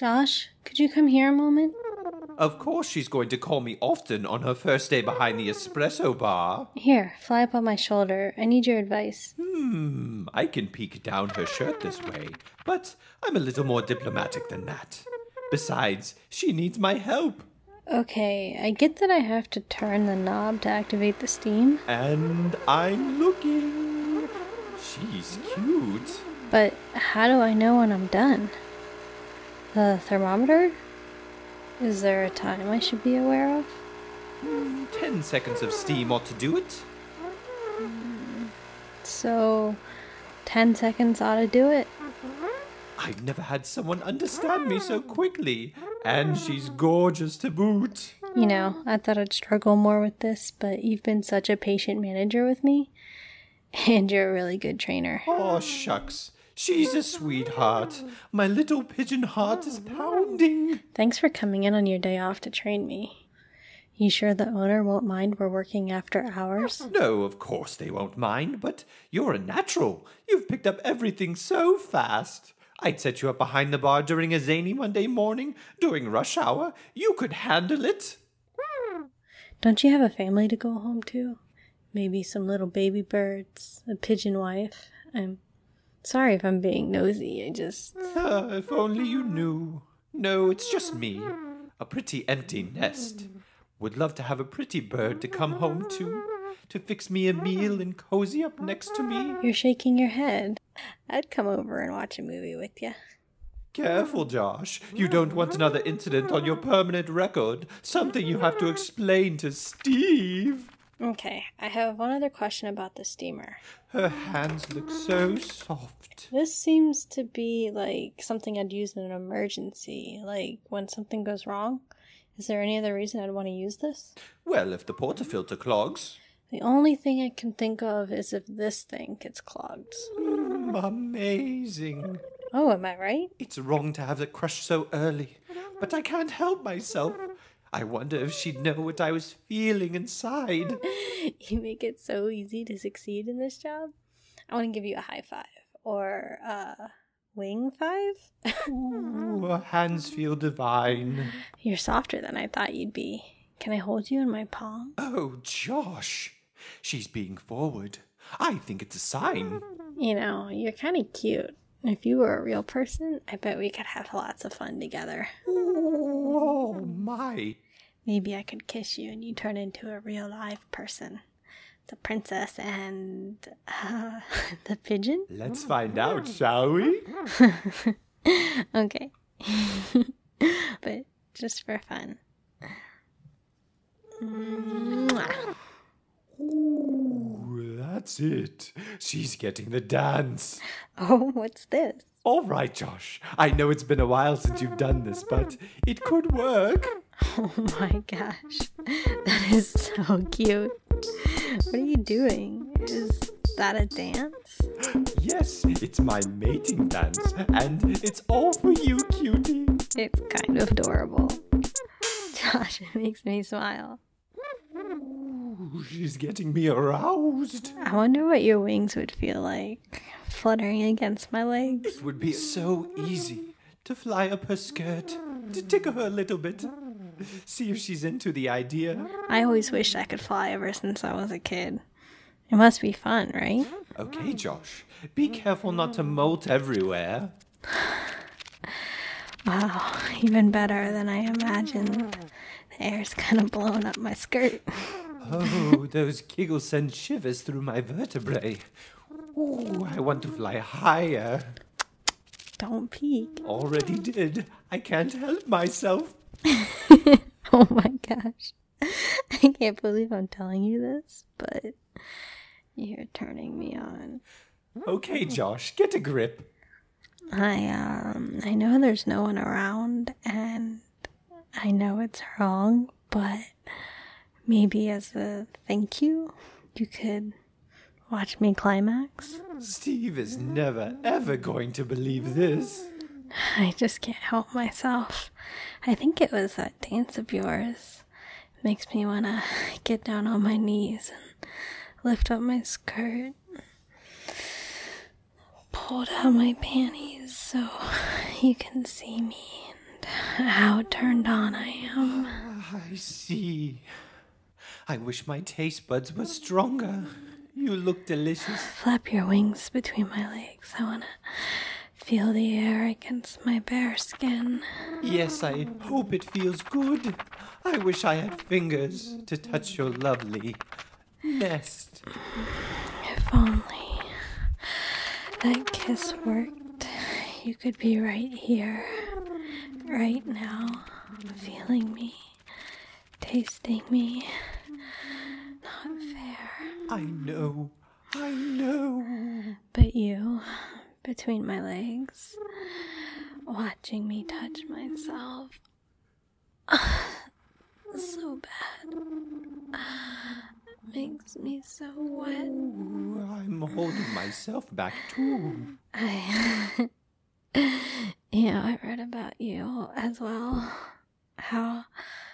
Josh, could you come here a moment? Of course she's going to call me often on her first day behind the espresso bar. Here, fly up on my shoulder. I need your advice. I can peek down her shirt this way, but I'm a little more diplomatic than that. Besides, she needs my help. Okay, I get that I have to turn the knob to activate the steam. And I'm looking. She's cute. But how do I know when I'm done? The thermometer? Is there a time I should be aware of? 10 seconds of steam ought to do it. So, 10 seconds ought to do it? I've never had someone understand me so quickly. And she's gorgeous to boot. You know, I thought I'd struggle more with this, but you've been such a patient manager with me. And you're a really good trainer. Oh, shucks. She's a sweetheart. My little pigeon heart is pounding. Thanks for coming in on your day off to train me. You sure the owner won't mind we're working after hours? No, of course they won't mind, but you're a natural. You've picked up everything so fast. I'd set you up behind the bar during a zany Monday morning, during rush hour. You could handle it. Don't you have a family to go home to? Maybe some little baby birds, a pigeon wife. I'm sorry if I'm being nosy, If only you knew. No, it's just me. A pretty empty nest. Would love to have a pretty bird to come home to fix me a meal and cozy up next to me. You're shaking your head. I'd come over and watch a movie with you. Careful, Josh. You don't want another incident on your permanent record. Something you have to explain to Steve. Okay, I have one other question about the steamer. Her hands look so soft. This seems to be like something I'd use in an emergency, like when something goes wrong. Is there any other reason I'd want to use this? Well, if the portafilter clogs. The only thing I can think of is if this thing gets clogged. Amazing. Oh, am I right? It's wrong to have the crush so early, but I can't help myself. I wonder if she'd know what I was feeling inside. You make it so easy to succeed in this job. I want to give you a high five. Or, wing five? Ooh, her hands feel divine. You're softer than I thought you'd be. Can I hold you in my palm? Oh, Josh. She's being forward. I think it's a sign. You know, you're kind of cute. If you were a real person, I bet we could have lots of fun together. Oh, my. Maybe I could kiss you and you turn into a real live person. The princess and, the pigeon? Let's find out, shall we? Okay. But just for fun. Mwah. Ooh, that's it. She's getting the dance. Oh, what's this? All right, Josh. I know it's been a while since you've done this, but it could work. Oh my gosh. That is so cute. What are you doing? Is that a dance? Yes, it's my mating dance, and it's all for you, cutie. It's kind of adorable. Josh, it makes me smile. Ooh, she's getting me aroused. I wonder what your wings would feel like, fluttering against my legs. It would be so easy to fly up her skirt, to tickle her a little bit, see if she's into the idea. I always wished I could fly ever since I was a kid. It must be fun, right? Okay, Josh. Be careful not to molt everywhere. Wow, even better than I imagined. The air's kind of blowing up my skirt. Oh, those giggles send shivers through my vertebrae. Ooh, I want to fly higher. Don't peek. Already did. I can't help myself. Oh my gosh. I can't believe I'm telling you this, but you're turning me on. Okay, Josh, get a grip. I know there's no one around, and I know it's wrong, but maybe as a thank you, you could watch me climax. Steve is never, ever going to believe this. I just can't help myself. I think it was that dance of yours. It makes me want to get down on my knees and lift up my skirt, pull down my panties so you can see me and how turned on I am. I see. I wish my taste buds were stronger. You look delicious. Flap your wings between my legs. I want to feel the air against my bare skin. Yes, I hope it feels good. I wish I had fingers to touch your lovely nest. If only that kiss worked, you could be right here, right now, feeling me, tasting me. Not fair. I know. But you, between my legs, watching me touch myself. So bad. Makes me so wet. Ooh, I'm holding myself back too. I read about you as well. How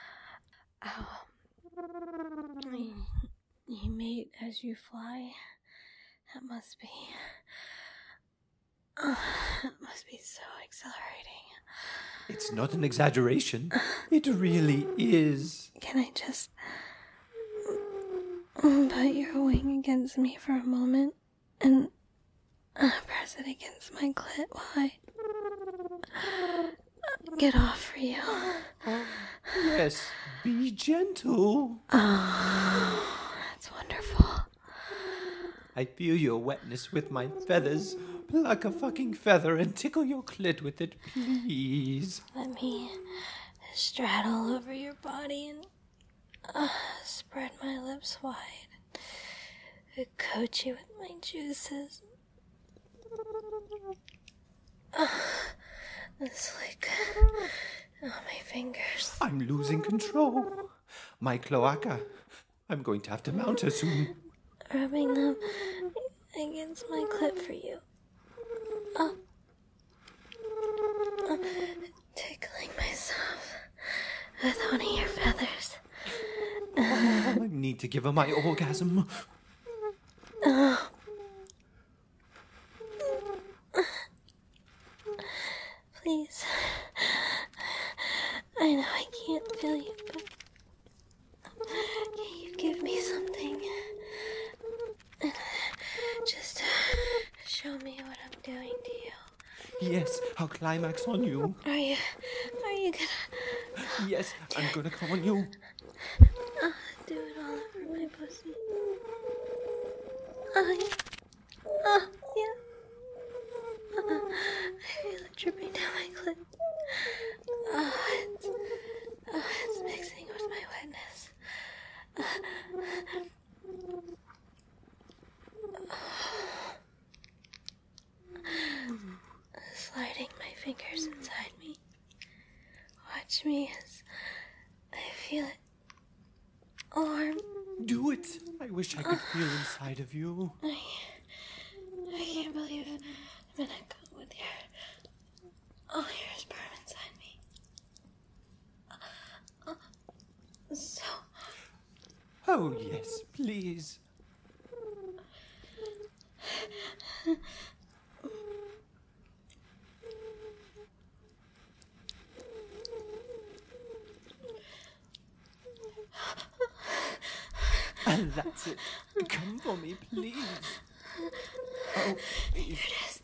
you mate as you fly. That must be so exhilarating. It's not an exaggeration. It really is. Can I just put your wing against me for a moment and press it against my clit while I get off for you? Yes, be gentle. Oh, that's wonderful. I feel your wetness with my feathers. Pluck a fucking feather and tickle your clit with it, please. Let me straddle over your body and spread my lips wide. Coat you with my juices. This liquid on my fingers. I'm losing control. My cloaca. I'm going to have to mount her soon. Rubbing them against my clit for you. Tickling myself with one of your feathers. I need to give her my orgasm. Please. I know I can't feel you, but can you give me something? Just show me what I'm doing to you. Yes, I'll climax on you. Are you gonna Yes, I'm gonna come on you. do it all over my pussy? Yeah. I feel it dripping down my clit. It's mixing with my wetness. Sliding my fingers inside me. Watch me as I feel it warm. Do it. I wish I could feel inside of you. I can't believe I'm gonna go with all your sperm inside me. So Oh, yes, please. And that's it. Come for me, please. Oh, please.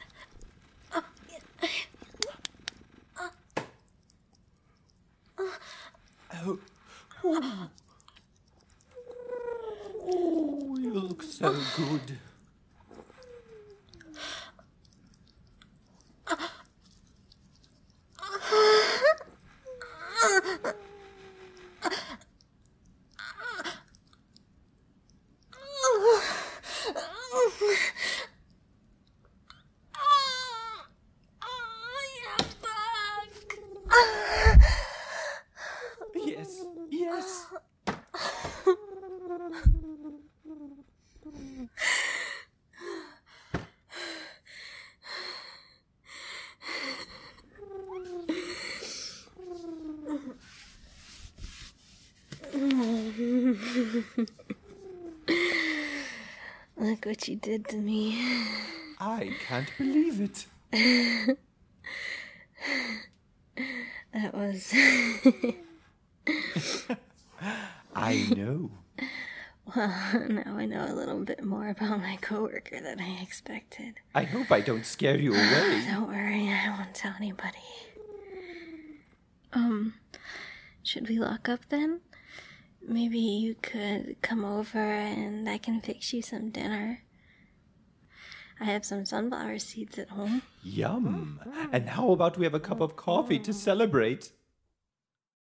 Oh. Ooh. Oh, you look so good. Yes, yes. look what you did to me. I can't believe it. That was... I know. Well, now I know a little bit more about my coworker than I expected. I hope I don't scare you away. Don't worry, I won't tell anybody. Should we lock up then? Maybe you could come over and I can fix you some dinner. I have some sunflower seeds at home. Yum. And how about we have a cup of coffee to celebrate?